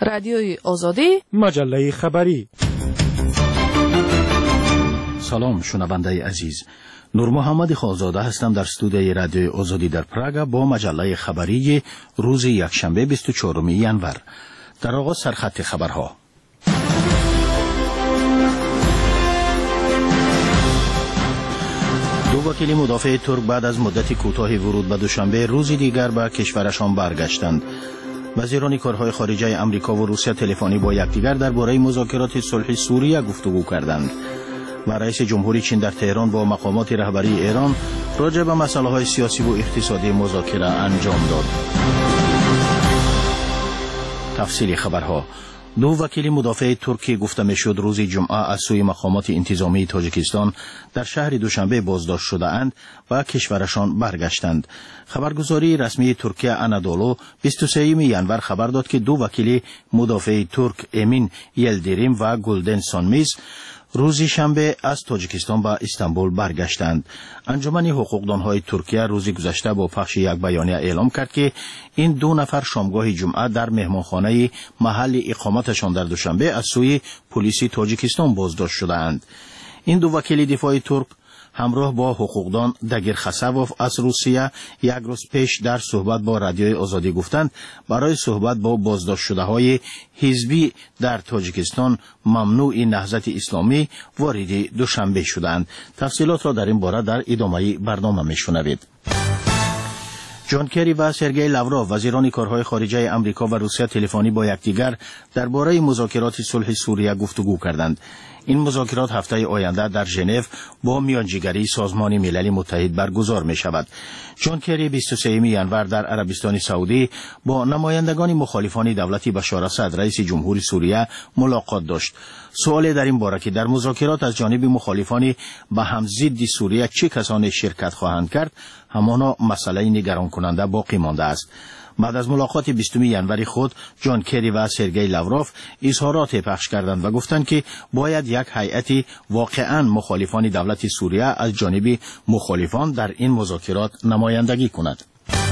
رادیوی آزادی، مجله خبری. سلام شنونده عزیز، نور محمد خالزاده هستم در استودیوی رادیوی آزادی در پراگ با مجله خبری روز یکشنبه 24 ژانویه. در آغاز سرخط خبرها. دو وکیل مدافع ترک بعد از مدت کوتاه ورود به دوشنبه روزی دیگر به کشورشان برگشتند. وزیران کارهای خارجه آمریکا و روسیه تلفنی با یکدیگر درباره مذاکرات صلح سوریه گفتگو کردند و رئیس جمهوری چین در تهران با مقامات رهبری ایران راجع به مسائل سیاسی و اقتصادی مذاکره انجام داد. تفصیل خبرها. دو وکیل مدافع ترکی گفته میشد روز جمعه از سوی مقامات انتظامی تاجیکستان در شهر دوشنبه بازداشت شده اند و کشورشان برگشتند. خبرگزاری رسمی ترکیه انادولو 23 ژانویه خبر داد که دو وکیل مدافع ترک امین یلدریم و گلدن سانمیز روز شنبه از تاجیکستان به استانبول برگشتند. انجمن حقوقدانهای ترکیه روز گذشته با پخش یک بیانیه اعلام کرد که این دو نفر شامگاه جمعه در مهمانخانه محل اقامتشان در دوشنبه از سوی پلیس تاجیکستان بازداشت شدند. این دو وکیل دفاع ترک همراه با حقوقدان دگیر خسوف از روسیه یک روز پیش در صحبت با رادیوی آزادی گفتند برای صحبت با بازداشت شده های حزبی در تاجیکستان ممنوع نهضت اسلامی وارد دوشنبه شدند. تفصیلات را در این باره در ادامه برنامه میشنوید. جان کری و سرگئی لاوروف وزیران کارهای خارجه آمریکا و روسیه تلفنی با یکدیگر درباره مذاکرات صلح سوریه گفتگو کردند. این مذاکرات هفته آینده در ژنو با میانجیگری سازمان ملل متحد برگزار می شود. جان کری 23 ژانویه در عربستان سعودی با نمایندگان مخالفان دولت بشار اسد رئیس جمهوری سوریه ملاقات داشت. سوال در این باره که در مذاکرات از جانب مخالفان به هم ضد سوریه چه کسانی شرکت خواهند کرد همانا مسئله نگران کننده باقی مانده است. بعد از ملاقات 20 ژانویه خود جان کری و سرگئی لاوروف اظهارات پخش کردند و گفتند که باید یک هیئت واقعا مخالفان دولت سوریه از جانب مخالفان در این مذاکرات نمایندگی کند.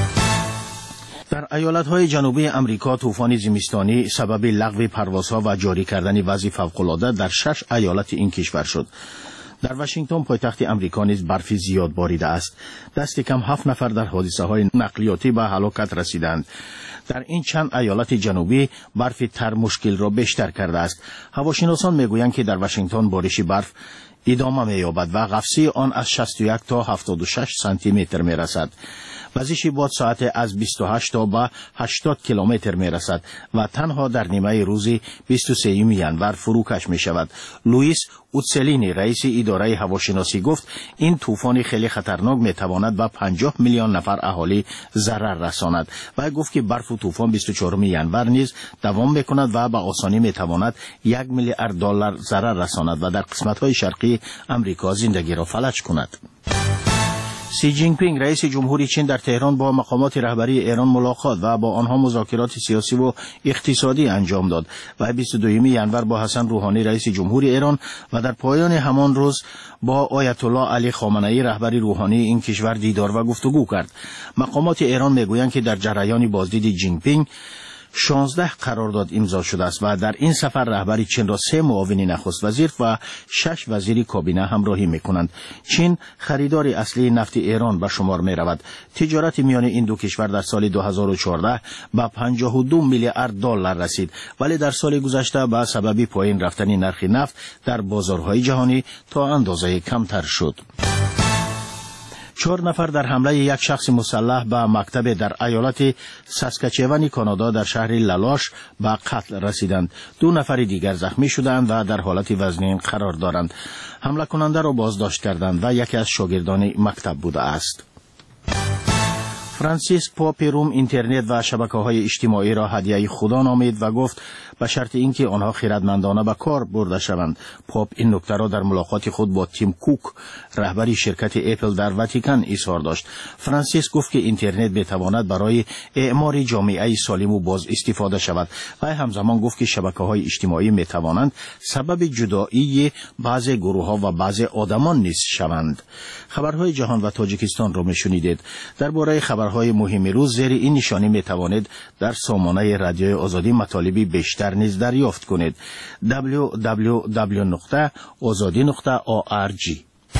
در ایالت‌های جنوبی آمریکا طوفان زمستانی سبب لغو پروازها و جاری کردن وضع فوق‌العاده در 6 ایالت این کشور شد. در واشنگتن پایتخت آمریکا نیز برف زیاد باریده است. دست کم 7 نفر در حادثه‌های نقلیاتی به هلاکت رسیدند. در این چند ایالت جنوبی برف تر مشکل را بیشتر کرده است. هواشناسان میگویند که در واشنگتن بارش برف ادامه می‌یابد و قفسه آن از 61 تا 76 سانتی متر می‌رسد. وزش باد ساعت از 28 تا به 80 کیلومتر می‌رسد و تنها در نیمه روز 23 ژانویه فروکش می‌شود. لوئیس اوتسلینی رئیس اداره هواشناسی گفت این طوفان خیلی خطرناک می‌تواند به 50 میلیون نفر اهالی ضرر رساند و گفت که برف و طوفان 24 ژانویه نیز دوام می‌کند و به آسانی می‌تواند 1 میلیارد دلار ضرر رساند و در قسمت‌های شرقی آمریکا زندگی را فلج کند. سی جین پینگ رئیس جمهوری چین در تهران با مقامات رهبری ایران ملاقات و با آنها مذاکرات سیاسی و اقتصادی انجام داد و 22 ژانویه با حسن روحانی رئیس جمهوری ایران و در پایان همان روز با آیت الله علی خامنه‌ای رهبر روحانی این کشور دیدار و گفتگو کرد. مقامات ایران میگویند که در جریان بازدید جین پینگ 16 قرارداد امضا شده است و در این سفر رهبر چین را 3 معاون نخست وزیر و 6 وزیر کابینه همراهی می‌کنند. چین خریدار اصلی نفت ایران به شمار می‌رود. تجارت میان این دو کشور در سال 2014 به 52 میلیارد دلار رسید ولی در سال گذشته به سبب پایین رفتن نرخ نفت در بازارهای جهانی تا اندازه کمتر شد. 4 نفر در حمله یک شخص مسلح به مکتب در ایالت ساسکاچوان کانادا در شهر لالاش به قتل رسیدند. 2 نفر دیگر زخمی شدند و در حالت وزنین قرار دارند. حمله کننده را بازداشت کردند و یکی از شاگردان مکتب بوده است. فرانسیس پاپ روم اینترنت و شبکه‌های اجتماعی را هدیه خدا نامید و گفت به شرط اینکه آنها خردمندانه به کار برده شوند. پاپ این نکته را در ملاقات خود با تیم کوک رهبر شرکت اپل در واتیکان اظهار داشت. فرانسیس گفت که اینترنت بتواند برای اعمار جامعه سالم و باز استفاده شود و همزمان گفت که شبکه‌های اجتماعی میتوانند سبب جدایی بعضی گروه‌ها و بعضی آدمان نیز شوند. خبرهای جهان و تاجیکستان را میشنیدید. درباره خبرهای خبرهای مهم روز زیر این نشانی می توانید در سامانه رادیوی آزادی مطالبی بیشتر نیز دریافت کنید. www.azadi.org.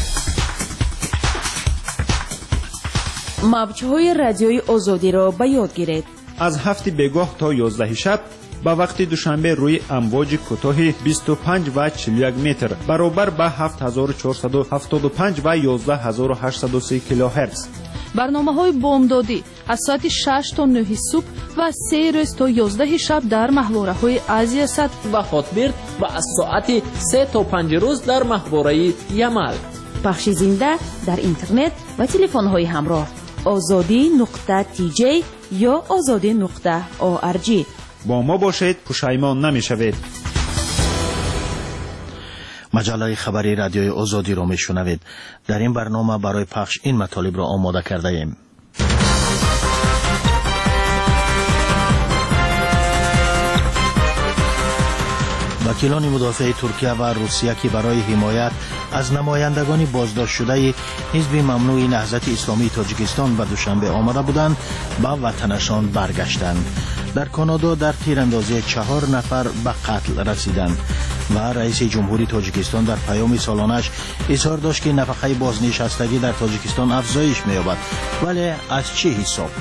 موج‌های رادیوی آزادی را به یاد گیرید. از 7 بگاه تا 11 شب با وقت دوشنبه روی امواج کوتاه 25 و 41 متر برابر با 7475 و 11830 کیلوهرتز. برنامه‌های بامدادی از ساعت 6 تا 9 صبح و 3 روز تا 11 شب در محوره‌های آسیا سد و خاطبرد و از ساعت 3 تا 5 روز در محوره یمل. پخش زنده در اینترنت و تلفن‌های همراه azadi.tj یا azadi.org. با ما باشید، پشیمان نمی‌شوید. مجله خبری رادیوی آزادی را میشنوید. در این برنامه برای پخش این مطالب را آماده کرده ایم. وکیلان مدافع ترکیه و روسیه که برای حمایت از نمایندگان بازداشت شده حزب ممنوع نهضت اسلامی تاجیکستان به دوشنبه آمده بودند به وطنشان برگشتند. در کانادا در تیراندازی 4 نفر به قتل رسیدند و رئیس جمهوری تاجیکستان در پیام سالانش اظهار داشت که نفقه بازنشستگی در تاجیکستان افزایش می‌یابد، ولی از چه حساب؟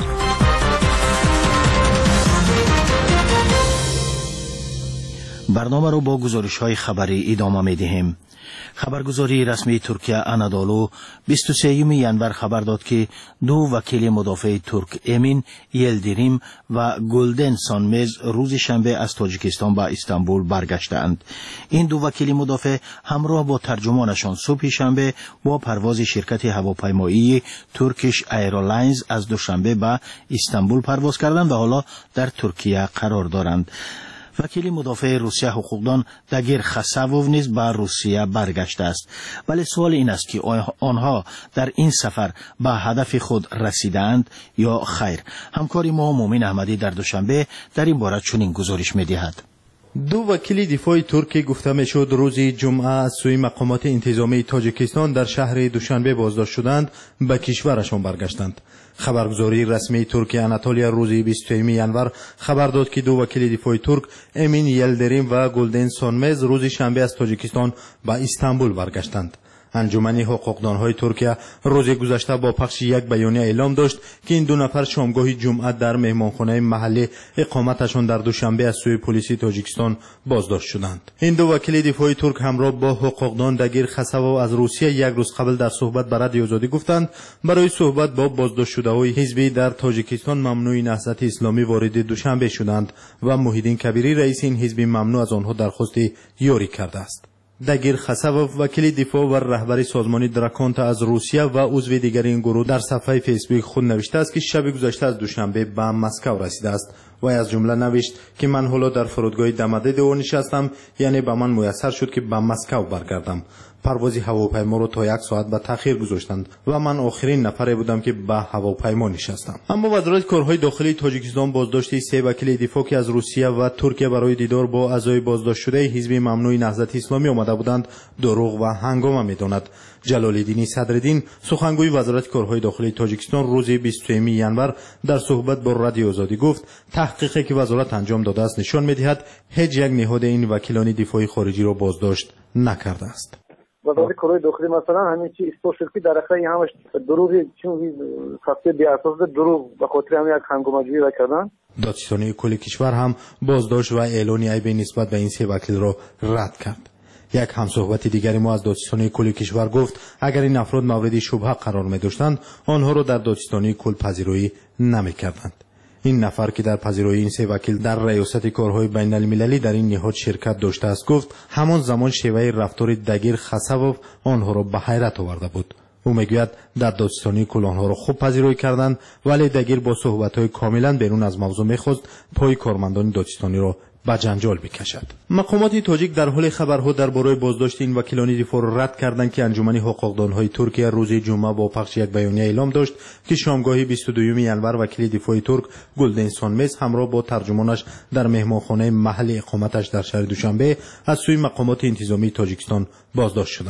برنامه رو با گزارش‌های خبری ادامه می‌دهیم. خبرگزاری رسمی ترکیه انادولو 23 ینور خبر داد که 2 وکیل مدافع ترک امین یلدریم و گلدن سانمز روز شنبه از تاجیکستان به استانبول برگشتند. این 2 وکیل مدافع همراه با ترجمانشان صبح شنبه با پرواز شرکت هواپیمایی ترکیش ایرلاینز از دوشنبه به استانبول پرواز کردند و حالا در ترکیه قرار دارند. وکیل مدافع روسیه حقوقدان داگیر خساوو نیز به روسیه برگشته است، ولی سوال این است که آنها در این سفر به هدف خود رسیدند یا خیر. همکار ما مومن احمدی در دوشنبه در این باره چنین گزارش می‌دهد. 2 وکیل دفاع ترک گفته میشد روز جمعه از سوی مقامات انتظامی تاجیکستان در شهر دوشنبه بازداشت شدند به کشورشان برگشتند. خبرگزاری رسمی ترکیه اناتولیا روز 23 ینور خبر داد که 2 وکیل دفاع ترک امین یلدریم و گلدن سانمز روز شنبه از تاجیکستان به استانبول برگشتند. انجمن حقوقدانهای ترکیه روز گذشته با پخش یک بیانیه اعلام داشت که این 2 نفر شامگاه جمعه در مهمانخانه محلی اقامتشان در دوشنبه از سوی پلیس تاجیکستان بازداشت شدند. این 2 وکیل دفاع ترک همراه با حقوقدان داگیر خساوو از روسیه یک روز قبل در صحبت با رادیو آزادی گفتند برای صحبت با بازداشت شده‌های حزبی در تاجیکستان ممنوع نهضت اسلامی وارد دوشنبه شدند و محیدین کبیری رئیس این حزب ممنوع از آنها درخواست یاری کرده است. داگیر خساوو وکیل دفاع و رهبر سازمان دراکونتا از روسیه و عضو دیگر این گروه در صفحه فیسبوک خود نوشته است که شب گذشته از دوشنبه به مسکو رسیده است و از جمله نوشت که من حالا در فرودگاه دمده دو نشستم، یعنی به من میسر شد که به مسکو برگردم. پرواز هواپیما رو تا 1 ساعت به تأخیر گذاشتند و من آخرین نفری بودم که به هواپیما نشستم. اما وزارت کارهای داخلی تاجیکستان بازداشت 3 وکیل دفاع که از روسیه و ترکیه برای دیدار با اعضای بازداشت شده حزب ممنوع نهضت اسلامی آمده بودند دروغ و هنگامه می‌داند. جلال‌الدین صدرالدین سخنگوی وزارت کارهای داخلی تاجیکستان روز 23 ینور در صحبت با رادیو آزادی گفت تحقیقی که وزارت انجام داده است نشان می‌دهد هیچ یک نهاد این وکیلان دفاعی خارجی را بازداشت نکرده است. وزارت کارهای داخلی مثلا همین چی اسپورت شرکی در اخیر همش دروغی چون خاصه بی اساس دروغ به خاطر همین یک هنگامجویی کردن. دادستانی کل کشور هم بازداشت و اعلان عیب نسبت به این 3 وکیل را رد کرد. یک همصحبت دیگری ما از دادستانی کل کشور گفت اگر این افراد مورد شبهه قرار می داشتند آنها را در دادستانی کل پذیرایی نمی کردند. این نفر که در پذیرایی این 3 وکیل در ریاست کارهای بین المللی در این نهاد شرکت داشته است گفت همان زمان شیوه رفتار داگیر خساوو آنها را به حیرت آورده بود. او میگوید در دادستانی کل آنها را خوب پذیرایی کردند، ولی داگیر با صحبت‌های کاملا بیرون از موضوع می‌خواست پای کارمندان دادستانی را به جنجال بکشد. مقامات تاجیک در حال خبرها درباره بازداشت این وکیلان دفاع را رد کردند که انجمن حقوقدانهای ترکیه روز جمعه با پخش یک بیانیه اعلام داشت که شامگاه 22 ینور وکیل دفاع ترک گلدن سانمز همراه با ترجمانش در مهمانخانه محل اقامتش در شهر دوشنبه از سوی مقامات انتظامی تاجیکستان بازداشت شدند.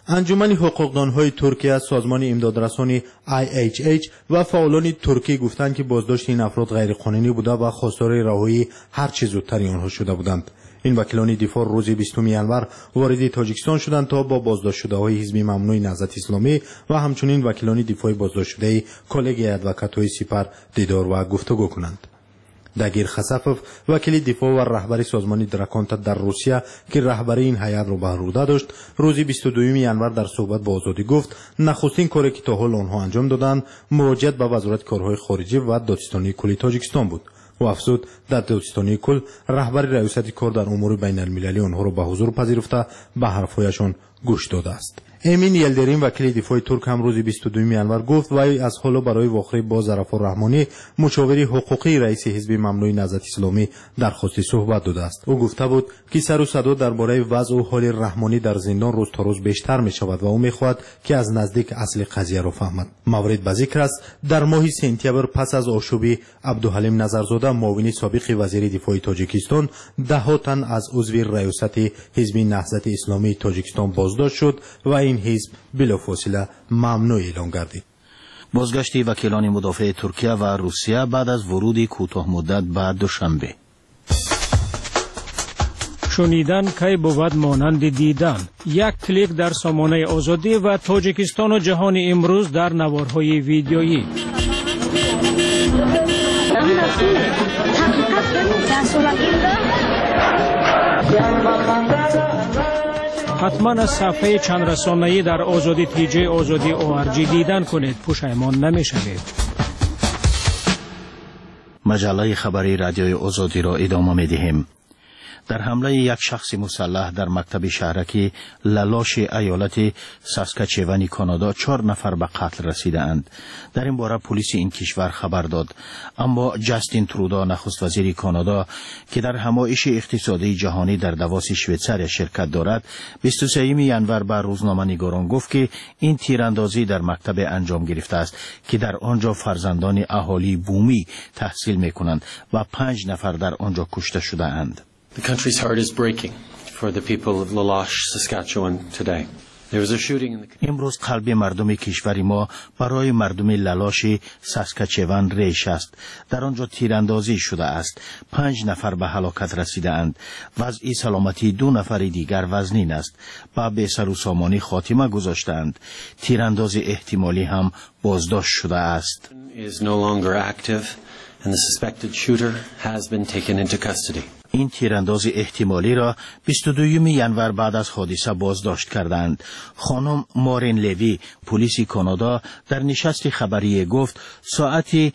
انجمن حقوقدانهای ترکیه، سازمان امدادرسانی IHH و فعالان ترکی گفتند که بازداشت این افراد غیرقانونی بوده و خواستار رهایی هر چه زودتر آنها شده بودند. این وکیلان دفاع روز 20 ینور وارد تاجیکستان شدند تا با بازداشت شده های حزب ممنوع نهضت اسلامی و همچنین وکیلان دفاع بازداشت شده کالگی ادوکات‌های سپر دیدار و گفتگو کنند. دگیر خسفف وکیل دفاع و رهبر سازمان درکانت در روسیه که رهبری این هیئت را به عهده داشت، روز 22 ینور در صحبت با آزادی گفت نخستین کاری که تا حال آنها انجام دادند مراجعت به وزارت کارهای خارجه و دادستانی کل تاجیکستان بود. و افزود در دادستانی کل رهبر ریاست کار در امور بین المللی آنها را به حضور پذیرفته به حرفهایشان گوش داده است. امین یلدریم وکیل دفاع ترک هم روز 22 ینور گفت وی از حالا برای واخری با ظرفا رحمانی مشاور حقوقی رئیس حزب ممنوع نهضت اسلامی درخواست صحبت داده است. او گفته بود که سر و صدا درباره وضع و حال رحمانی در زندان روز تا روز بیشتر می شود و او می خواهد که از نزدیک اصل قضیه را فهمد. مورد به ذکر است در ماه سپتامبر پس از آشوبی عبدالحلیم نظرزاده معاون سابق وزیر دفاع تاجیکستان 10 تن از عضو ریاست حزب نهضت اسلامی تاجیکستان بازداشت شد و این حزب بلافاصله ممنوع اعلام گردید. بازگشت وکیلان مدافع ترکیه و روسیه بعد از ورود کوتاه مدت به دوشنبه. شنیدن کی بود مانند دیدن. یک کلیک در سامانه آزادی و تاجیکستان و جهان امروز در نوارهای ویدیویی. حتما از صفحه چند رسانه‌ای در آزادی TJ آزادی ORG دیدن کنید، پشیمان نمی‌شوید. مجله خبری رادیوی آزادی را ادامه می‌دهیم. در حمله یک شخص مسلح در مکتب شهرکی لالاش ایالت ساسکاچوان کانادا 4 نفر به قتل رسیده اند. در این باره پلیس این کشور خبر داد. اما جاستین ترودا نخست وزیر کانادا که در همایش اقتصادی جهانی در دواس شویتزار شرکت دارد 23 ینور به روزنامه‌نگاران گفت که این تیراندازی در مکتب انجام گرفته است که در آنجا فرزندان اهالی بومی تحصیل می‌کنند و 5 نفر در آنجا کشته شده اند. The country's heart is breaking for the people of Lalash, Saskatchewan today. There was a shooting in the امروز قلب مردم کشور ما برای مردم لالاش ساسکاچوان ریش است. در آنجا تیراندازی شده است. 5 نفر به هلاکت رسیده اند. وضع سلامتی 2 نفر دیگر وزنین است. با به سر و سامانی خاتمه گذاشتند. تیرانداز احتمالی هم بازداشت شده است. is no longer active and the suspected shooter has been taken into custody. این تیرانداز احتمالی را 22 ینور بعد از حادثه بازداشت کردند. خانم مارین لوی پلیس کانادا در نشست خبری گفت ساعت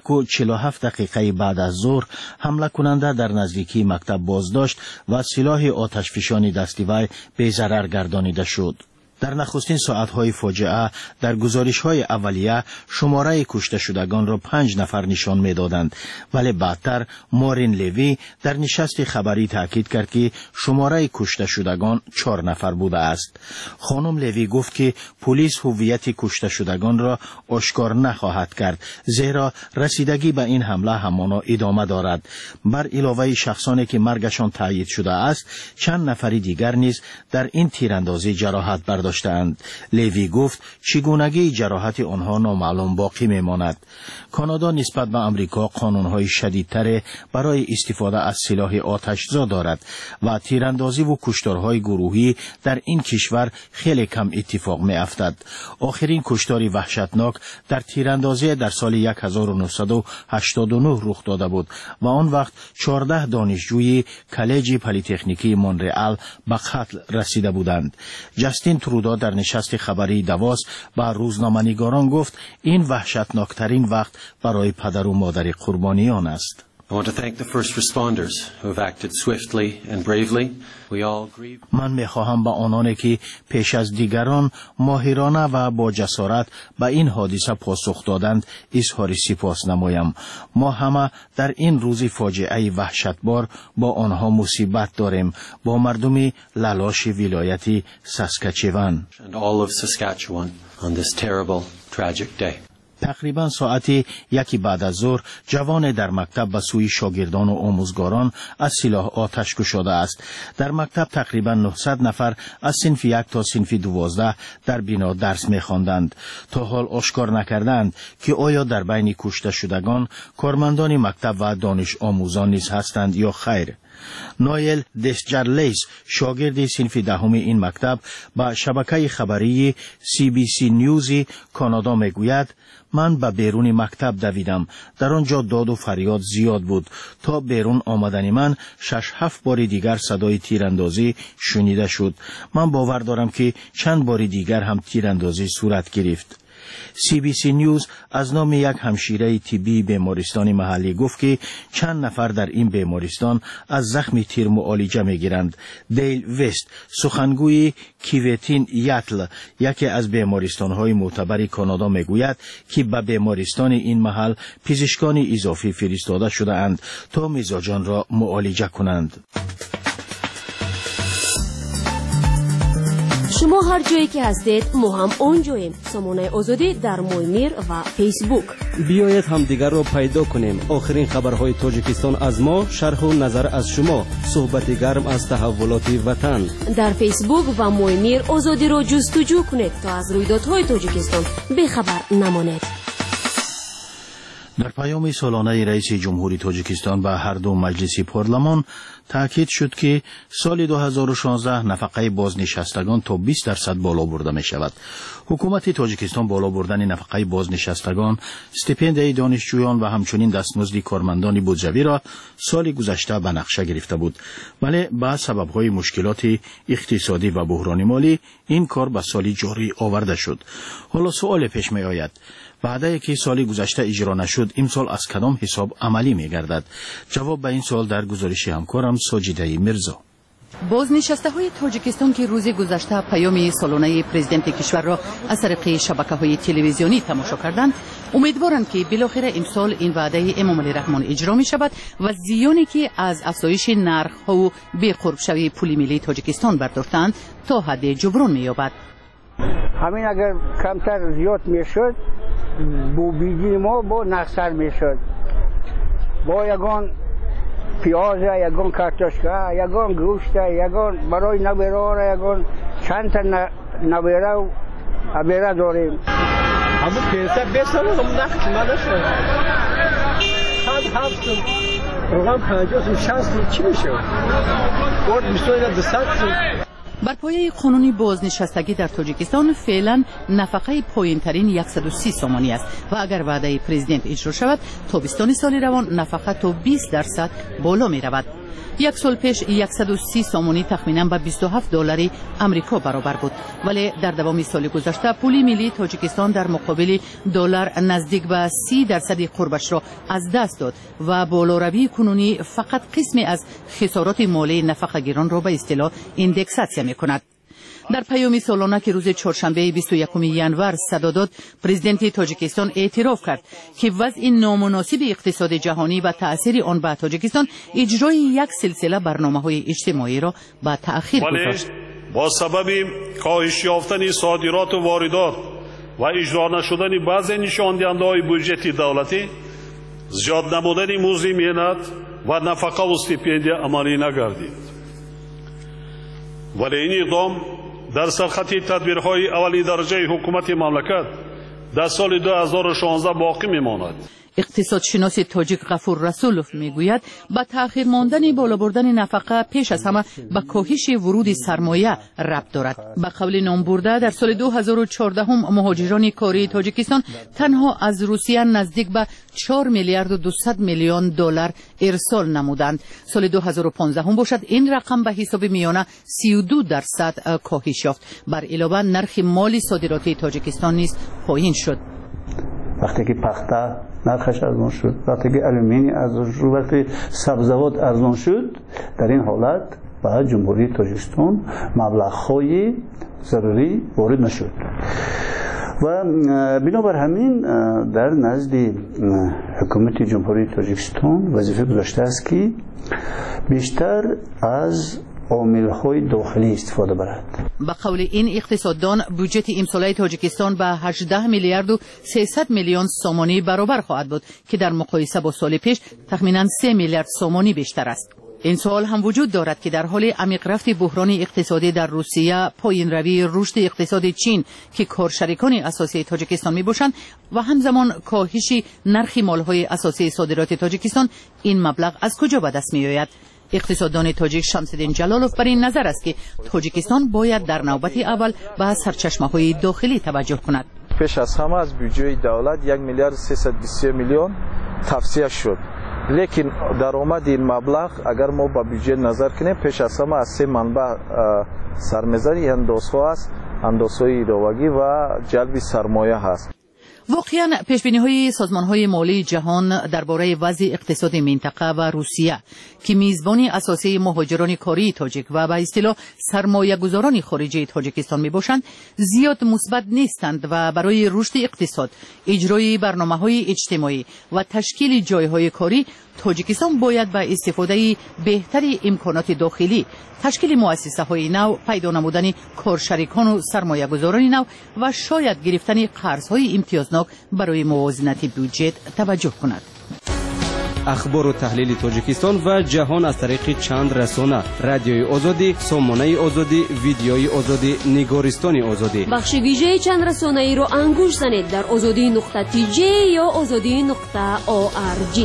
1:47 بعد از ظهر حمله کننده در نزدیکی مکتب بازداشت و سلاح آتشفشانی دستی وی به ضرر گردانیده شد. در نخستین ساعتهای فاجعه در گزارش‌های اولیه شماره کشته شدگان را 5 نفر نشان می‌دادند، ولی بعدتر مارین لوی در نشست خبری تاکید کرد که شماره کشته شدگان 4 نفر بوده است. خانم لوی گفت که پلیس هویت کشته شدگان را آشکار نخواهد کرد، زیرا رسیدگی به این حمله همانا ادامه دارد. بر علاوه شخصانی که مرگشان تایید شده است، چند نفر دیگر نیز در این تیراندازی جراحت برداشتند. لیوی گفت چگونگی جراحت آنها نامعلوم باقی میماند. کانادا نسبت به امریکا قانونهای شدیدتر برای استفاده از سلاح آتش‌زا دارد و تیراندازی و کشتارهای گروهی در این کشور خیلی کم اتفاق می‌افتد. آخرین کشتاری وحشتناک در تیراندازی در سال 1989 رخ داده بود و آن وقت 14 دانشجوی کالج پلی‌تکنیکی مونرئال به قتل رسیده بودند. جاستین ترودا در نشست خبری دواس با روزنامه‌نگاران گفت این وحشتناکترین وقت برای پدر و مادر قربانیان است. من می‌خواهم با آنانی که پیش از دیگران ماهرانه و با جسارت به این حادثه پاسخ دادند اظهار سپاس نمایم. ما همه در این روز فاجعه وحشتبار با آنها مصیبت داریم، با مردم لالاش ولایت ساسکاچوان. تقریبا ساعت 1 بعد از ظهر جوان در مکتب به سوی شاگردان و آموزگاران از سلاح آتش گشاده است. در مکتب تقریبا 900 نفر از صنف 1 تا صنف 12 در بنا درس می‌خواندند. تا حال آشکار نکردند که آیا در بین کشته شدگان کارمندان مکتب و دانش آموزان نیز هستند یا خیر. نایل دسجرلیس شاگرد صنف 10 این مکتب با شبکه خبری CBC نیوز کانادا میگوید من به بیرون مکتب دویدم. در آنجا داد و فریاد زیاد بود. تا بیرون آمدن من 6-7 بار دیگر صدای تیراندازی شنیده شد. من باور دارم که چند بار دیگر هم تیراندازی صورت گرفت. CBC نیوز از نام یک همشیره طبی بیمارستان محلی گفت که چند نفر در این بیمارستان از زخم تیر معالجه میگیرند. دیل وست سخنگوی کیوتین یاتل یکی از بیمارستان‌های معتبر کانادا میگوید که به بیمارستان این محل پزشکان اضافی فرستاده شده اند تا مزاجان را معالجه کنند. شما هر جایی که هستید ما هم اونجاییم. سامانه آزادی در مویمیر و فیسبوک. بیایید همدیگر را پیدا کنیم. آخرین خبرهای تاجیکستان از ما، شرح و نظر از شما، صحبت گرم از تحولات وطن. در فیسبوک و مویمیر آزادی را جستجو کنید تا از رویدادهای تاجیکستان بخبر نمانید. در پیام سالانه رئیس جمهوری تاجیکستان به هر دو مجلس پارلمان تاکید شد که سال 2016 نفقه بازنشستگان تا 20% بالا برده می شود. حکومت تاجیکستان بالا بردن نفقه بازنشستگان، استیپندیای دانشجویان و همچنین دستمزد کارمندان بودجوی را سال گذشته به نقشه گرفته بود، ولی با سبب‌های مشکلات اقتصادی و بحران مالی این کار به سال جاری آورده شد. حالا سوال پیش می آید بعد که سال گذشته اجرا نشد امسال از کدام حساب عملی می گردد؟ جواب به این سوال در گزارش همکارم ساجده میرزا. بازنشسته تاجیکستان که روز گذشته پیام سالانه پرزیدنت کشور را از طریق شبکه‌های تلویزیونی تماشا کردند، امیدوارند که بالاخره امسال این وعده امام علی رحمان اجرا می شود و زیانی که از افزایش نرخ‌ها و بی‌قرب شوی پول ملی تاجیکستان برداشتند تا حد جبران می یابد. همین اگر کمتر زیاد میشد بو بیجی ما با نقصر میشد. با یگان پیاز، یگان کارتوشکا، یگان گوشت، یگان برای نبیره، یگان چند تا نبیره و ابیره داریم. همون پیسه بسرم هم نقص نداشت. هفت رقم 50 60 چی میشه؟ ورد میشه 200. بر پایه قانون بازنشستگی در تاجیکستان فعلا نفقه پایین‌ترین 130 سومانی است و اگر وعده پرزیدنت اجرا شود تابستان سال روان نفقه تا 20% بالا می رود. یک سال پیش 130 سومانی تخمینا به $27 آمریکا برابر بود، ولی در دوام سال گذشته پول ملی تاجیکستان در مقابل دلار نزدیک به 30% قربش را از دست داد و بالاروی کنونی فقط قسمی از خسارات مالی نفقه گیران را به اصطلاح ایندکساسیون می‌کند. در پیام سالانه که روز چهارشنبه 21 ژانویه صدا داد، پرزیدنت تاجیکستان اعتراف کرد که وضع نامناسب اقتصاد جهانی و تأثیر آن بر تاجیکستان اجرای یک سلسله برنامه‌های اجتماعی را به تأخیر گذاشت. با سبب کاهش یافتن صادرات و واردات و اجرا نشدن بعضی نشانده‌های بودجه دولتی، زیاد نمودن مزد مهنت و نفقه و استیپندیه عملی نگردید. ولی این اقدام در سرخط تدبیرهای اولی درجه حکومت مملکت در سال 2016 باقی میماند. اقتصادشناس تاجیک غفور رسولوف میگوید با تأخیر ماندن بالا بردن نفقه پیش از همه به کاهش ورود سرمایه ربط دارد. به قول نام برده در سال 2014 مهاجران کاری تاجیکستان تنها از روسیه نزدیک به 4 میلیارد و 200 میلیون دلار ارسال نمودند. سال 2015 باشد این رقم به حساب میانه 32% کاهش یافت. بر علاوه نرخ مالی صادرات تاجیکستان نیز پایین شد. وقتی که پخته نرخش ارزان شد، وقتی که آلومینی ارزان شد، وقتی سبزیجات ارزان شد، در این حالت به جمهوری تاجیکستان مبلغ‌های ضروری وارد نشد و بنابر همین در نزد حکومت جمهوری تاجیکستان وظیفه گذاشته است که بیشتر از عامل‌های داخلی استفاده برد. به قول این اقتصاددان بودجه امساله تاجیکستان به 18 میلیارد و 300 میلیون سومانی برابر خواهد بود که در مقایسه با سال پیش تخمینا 3 میلیارد سومانی بیشتر است. این سوال هم وجود دارد که در حال عمیق رفت بحران اقتصادی در روسیه، پایین روی رشد اقتصاد چین که کارشریکان اساسی تاجیکستان می باشند و همزمان کاهش نرخ مالهای اساسی صادرات تاجیکستان، این مبلغ از کجا به دست می آید؟ اقتصاددان تاجیک شمس‌الدین جلالوف بر این نظر است که تاجیکستان باید در نوبت اول به سرچشمه‌های داخلی توجه کند. پیش از همه از بودجه دولت 1 میلیارد 323 میلیون توصیه شد. لیکن درآمد این مبلغ اگر ما با بودجه نظر کنیم پیش از همه از 3 منبع سرمایه‌گذاری اندازها است، اندازهای ایداوگی و جلب سرمایه هست. واقعاً پیشبینی‌های سازمان‌های مالی جهان درباره وضع اقتصادی منطقه و روسیه که میزبانی اساسی مهاجران کاری تاجیک و به اصطلاح سرمایه‌گذاران خارجی تاجیکستان میباشند زیاد مثبت نیستند و برای رشد اقتصاد، اجرای برنامه‌های اجتماعی و تشکیل جای‌های کاری تاجیکستان باید با استفاده بهتری امکانات داخلی، تشکیل مؤسسه‌های نو، پیدا نمودن کارشریکان و سرمایه‌گذاران نو و شاید گرفتن قرض‌های امتیازناک برای موازنه بودجه توجه کند. اخبار و تحلیل تاجیکستان و جهان از طریق چند رسانه: رادیوی آزادی، سامانه آزادی، ویدیوی آزادی، نگارستان آزادی. بخش ویژه چند رسانه ای را انگوش زنید در azadi.tj یا azadi.org.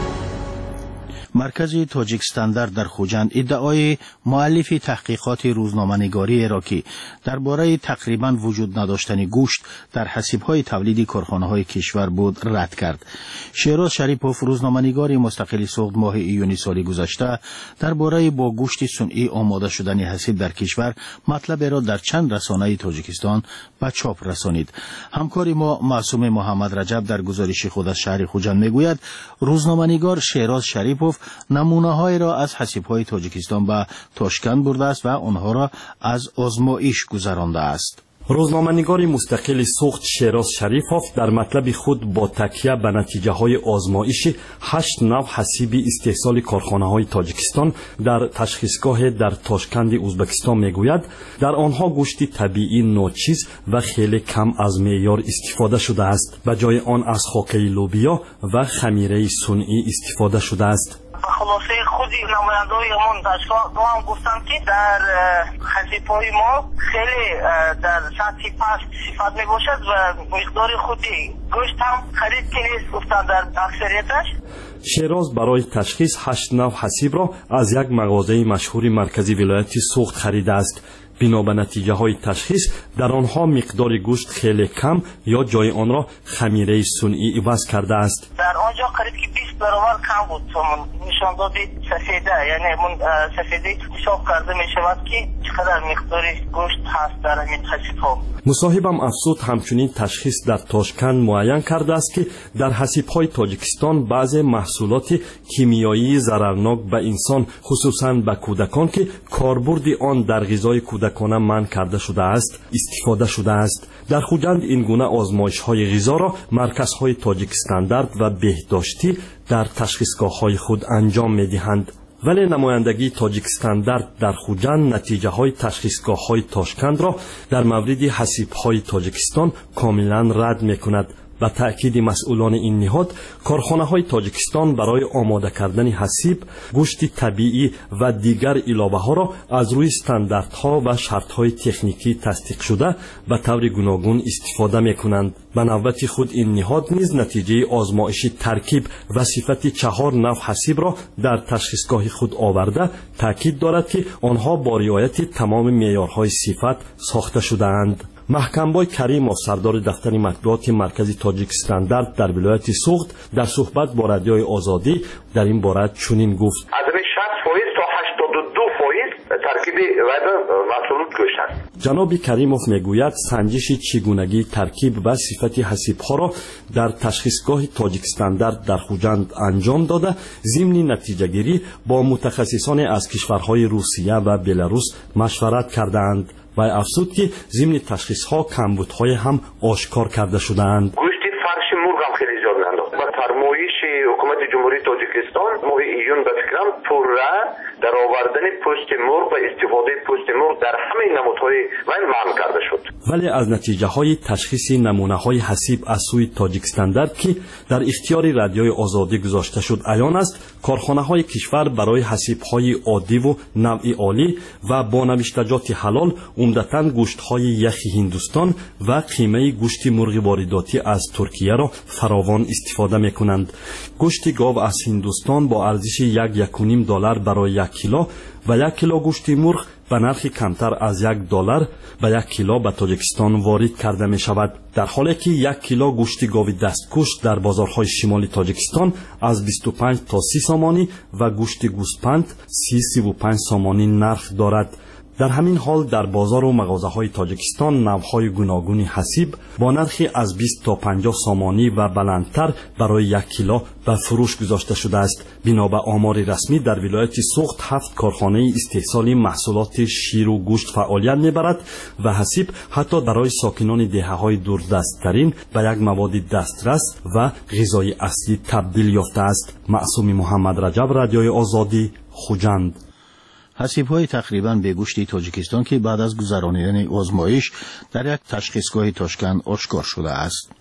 مرکز تاجیک استاندارد در خوجند ادعای مؤلف تحقیقات روزنامه‌نگاری عراقی درباره تقریباً وجود نداشتن گوشت در حسیب‌های تولیدی کارخانه‌های کشور بود رد کرد. شیراز شریپوف روزنامه‌نگار مستقل سوخت ماه ایونی سال گذشته درباره با گوشت صنعی آماده شدن حسیب در کشور مطلب را در چند رسانه تاجیکستان به چاپ رسانید. همکار ما معصوم محمد رجب در گزارش خود از شهر خوجند میگوید روزنامه‌نگار شیراز شریپوف نمونه‌های را از حسیب‌های تاجیکستان به تاشکند برده است و آنها را از آزمایش گذرانده است. روزنامه‌نگار مستقل سوخت شیراز شریفوف در مطلب خود با تکیه به نتیجه‌های آزمایش 8 نوع حسیب استحصال کارخانه‌های تاجیکستان در تشخیصگاه در تاشکند ازبکستان میگوید در آنها گوشت طبیعی ناچیز و خیلی کم از معیار استفاده شده است. به جای آن از خاکه لوبیا و خمیره صنعی استفاده شده است. خلاصه خود نماینده‌های همون دانشگاه ما هم گفتن که در حسیب‌های ما خیلی در سطح پست صفت می باشد و مقدار خودی گوشت هم خرید که نیست گفتن در اکثریتش. شیراز برای تشخیص 8 نوع حسیب را از یک مغازه مشهور مرکزی ولایت سوخت خریده است. بنا به نتیجه های تشخیص در آنها مقدار گوشت خیلی کم یا جای آن را خمیره صنعی عوض کرده است. در آنجا قریب که 20 برابر کم بود. نشان دادی سفیده، یعنی سفیده حساب کرده می شود که چقدر مقدار گوشت هست در این حسیب ها. مصاحبم افزود همچنین تشخیص در تاشکند معین کرده است که در حسیب های تاجیکستان بعضی محصولات کیمیایی ضررناک به انسان خصوصا به کودکان که کاربرد آن در غذای کودکانه منع کرده شده است استفاده شده است. در خوجند این گونه آزمایش های غذا را مرکزهای تاجیک استاندارد و بهداشتی در تشخیصگاه های خود انجام می دهند. ولی نمایندگی تاجیک استاندارد در خوجند نتیجه های تشخیصگاه های تاشکند را در مورد حسیب های تاجیکستان کاملا رد می کند. به تأکید مسئولان این نهاد کارخانه های تاجیکستان برای آماده کردن حسیب گوشت طبیعی و دیگر علاوه ها را از روی استانداردها و شرط های تکنیکی تصدیق شده به طور گوناگون استفاده می کنند. به نوبت خود این نهاد نیز نتیجه آزمایش ترکیب و صفت 4 نوع حسیب را در تشخیصگاه خود آورده تأکید دارد که آنها با رعایت تمام معیارهای صفت ساخته شده‌اند. محکمبای کریموف سردار دفتر مطبوعات مرکزی تاجیک استاندارد در ولایت سوخت در صحبت با رادیوی آزادی در این باره چنین گفت: از 60% تا 82% ترکیب و محصولات گوشت است. جناب کریموف میگوید سنجش چگونگی ترکیب و صفت حسیب‌ها را در تشخیصگاه تاجیک استاندارد در خوجند انجام داده ضمن نتیجه‌گیری با متخصصان از کشورهای روسیه و بلاروس مشورت کردند. و افزود که ضمن تشخیص‌ها کمبودهای هم آشکار کرده شده‌اند. گوشت فرش مرغ هم خیلی زیاد ننداخت. با فرمایش حکومت جمهوری تاجیکستان ماه ایون به فکرم پورا در آوردن پوست مرغ و استفاده پوست مرغ در همه نمودهای من منع کرده شد. ولی از نتیجه های تشخیص نمونه های حسیب از سوی تاجیک استاندارد که در اختیار رادیوی آزادی گذاشته شد عیان است کارخانه های کشور برای حسیب های عادی و نوع عالی و با نوشتجات حلال عمدتاً گوشت های یخی هندوستان و قیمه گوشت مرغ وارداتی از ترکیه را فراوان استفاده می کنند. گوشت گاو از هندوستان با ارزش $1.5 برای 1 کیلو و 1 کیلو گوشت مرغ به نرخ کمتر از $1 به 1 کیلو به تاجیکستان وارد کرده می شود، در حالی که 1 کیلو گوشت گاو دستکش در بازارهای شمالی تاجیکستان از 25 تا 30 سامانی و گوشت گوسپند 30-35 سامانی نرخ دارد. در همین حال در بازار و مغازه‌های تاجیکستان نوع‌های گوناگون حسیب با نرخی از 20 تا 50 سامانی و بلندتر برای 1 کیلو به فروش گذاشته شده است. بنا به آمار رسمی در ولایت سوخت 7 کارخانه استحصال محصولات شیر و گوشت فعالیت می‌برد و حسیب حتی برای ساکنان دهه‌های دوردست‌ترین به یک مواد دسترس و غذای اصلی تبدیل یافته است. معصوم محمد رجب، رادیوی آزادی، خوجند. حسیب‌های تقریباً به گوشت تاجیکستان که بعد از گذرانیدن آزمایش در یک تشخیصگاه تاشکند آشکار شده است.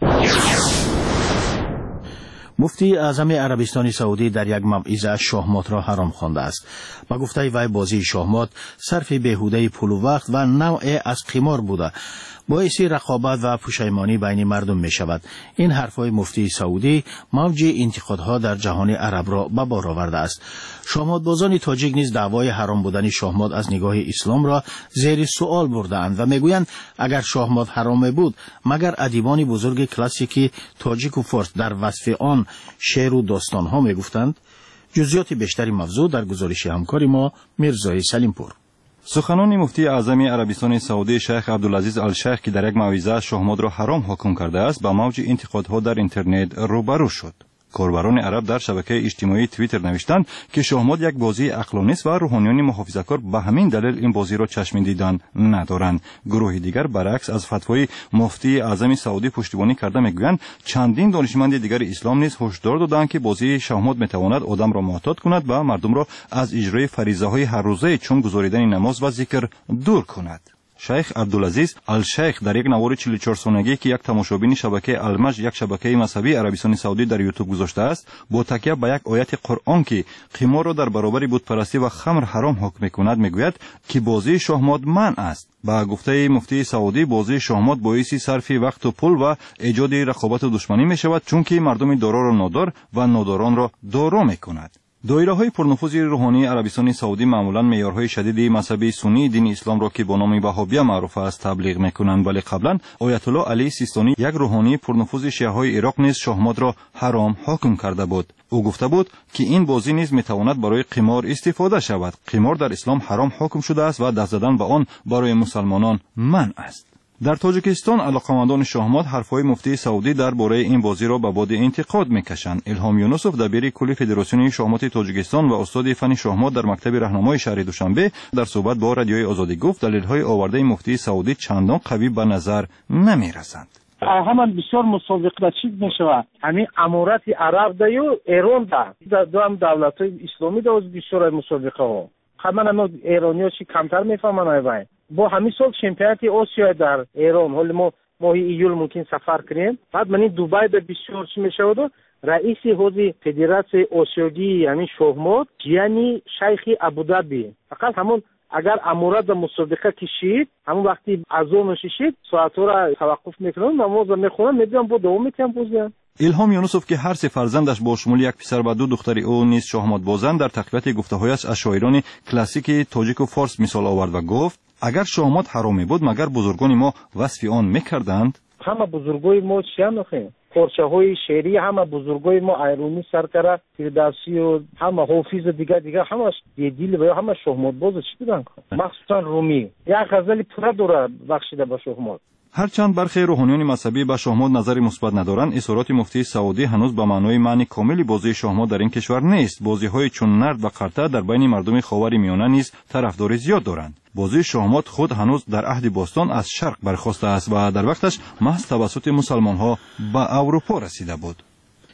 مفتی اعظم عربستان سعودی در یک موعظه شاهمات را حرام خوانده است. با گفته وی بازی شاهمات صرف بیهوده پول و وقت و نوع از قمار بوده، باعث رقابت و پشیمانی بین مردم می شود. این حرفهای مفتی سعودی موج انتقادها در جهان عرب را به بار آورده است. شاهمات بازان تاجیک نیز دعوای حرام بودن شاهمات از نگاه اسلام را زیر سوال برده‌اند و میگویند اگر شاهمات حرام بود مگر ادیبان بزرگ کلاسیکی تاجیک و فارس در وصف آن شعر و داستانها میگفتند؟ جزئیات بیشتری موضوع در گزارش همکار ما میرزای سلیمپور. سخنان مفتی اعظم عربستان سعودی شیخ عبدالعزیز الشیخ که در یک موعظه شاهمات را حرام حکم کرده است با موج انتقادها در اینترنت روبرو شد. کاربران عرب در شبکه اجتماعی توییتر نوشتند که شاهمات یک بازی عقلانی است و روحانیان محافظه‌کار به همین دلیل این بازی را چشم دیدن ندارند. گروه دیگر برعکس از فتوای مفتی اعظم سعودی پشتیبانی کرده میگویند چندین دانشمند دیگر اسلام نیز هشدار دادند که بازی شاهمات میتواند آدم را معتاد کند و مردم را از اجرای فریضه‌های هر روزه چون گزاریدن نماز و ذکر دور کند. شیخ عبدالعزیز الشیخ در یک نوار 44 سالگی که یک تماشابین شبکه المج یک شبکه مذهبی عربستان سعودی در یوتیوب گذاشته است با تکیه به یک آیت قرآن که قمار را در برابر بتپرستی و خمر حرام حکم می‌کند میگوید که بازی شاهمات منع است. با گفته مفتی سعودی بازی شاهمات باعث صرف وقت و پول و ایجاد رقابت و دشمنی می‌شود چون که مردم دارا را نادار و ناداران را دارا می‌کند. دایره‌های پرنفوذ روحانی عربستان سعودی معمولاً معیارهای شدید مذهبی سنی دین اسلام را که با نام وهابیه معروف است تبلیغ می‌کنند، ولی قبلا آیت الله علی سیستانی یک روحانی پرنفوذ شیعه‌های عراق نیز شاهمات را حرام حکم کرده بود. او گفته بود که این بازی نیز می‌تواند برای قمار استفاده شود. قمار در اسلام حرام حکم شده است و دست زدن به آن برای مسلمانان منع است. در تاجیکستان علاقمندان شاهمات حرفهای مفتی سعودی درباره این بازی را به باد انتقاد میکشند. الهام یونسوف دبیر کل فدراسیون شاهمات تاجیکستان و استاد فن شاهمات در مکتب راهنمای شهر دوشنبه در صحبت با رادیوی آزادی گفت دلیل‌های آورده مفتی سعودی چندان قوی به نظر نمی‌رسند. همان بسیار مسابقه چیز میشود همین امارات عرب دا و ایران دا دو هم دولت‌های اسلامی دا بسیار مسابقه ها همه ایرانی‌ها چی کمتر میفهمن. با همین سال شامپیونات آسیا در ایران حالا ما ماه ایول ممکن سفر کنیم بعد من دبی به بسیار چی میشود رئیس حوزه فدراسیون آسیایی یعنی شاهمات یعنی شیخ ابوظبی فقط همون اگر امورات به مسابقه کشید همون وقتی اذان شید ساعت‌ها را توقف میکنن نماز میخونن میدونم با دوام میکنم بازی. الهام یونسوف که هر سه فرزندش با شمول یک پسر و دو دختر او نیز شاهمات بازند در تقویت گفته‌هایش از شاعران کلاسیک تاجیک و فارس مثال آورد و گفت اگر شاهمات حرامی بود مگر بزرگان ما وصف آن میکردند؟ همه بزرگای ما چی نخیم پارچه های شعری همه بزرگای ما ایرانی سرکره فردوسی و همه حافظ دیگه همه دیل و همه شاهمات باز چی بودن مخصوصا رومی یک غزل پورا داره بخشیده به شاهمات. هرچند برخی روحانیان مذهبی به شاهمات نظری مثبت ندارند، اظهارات مفتی سعودی هنوز به معنی کاملی بازی شاهمات در این کشور نیست. بازی‌های چون نرد و قرطه در بین مردم خاورمیانه نیز طرفدار زیاد دارند. بازی شاهمات خود هنوز در عهد باستان از شرق برخاسته است و در وقتش محض توسط مسلمان‌ها به اروپا رسیده بود.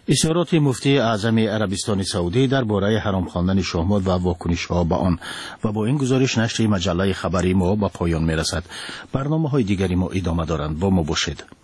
اظهارات مفتی اعظم عربستان سعودی درباره حرام خواندن شهمات و واکنش‌ها به آن و با این گزارش نشر مجله خبری ما به پایان می‌رسد. برنامه‌های دیگری ما ادامه دارند. با ما باشید.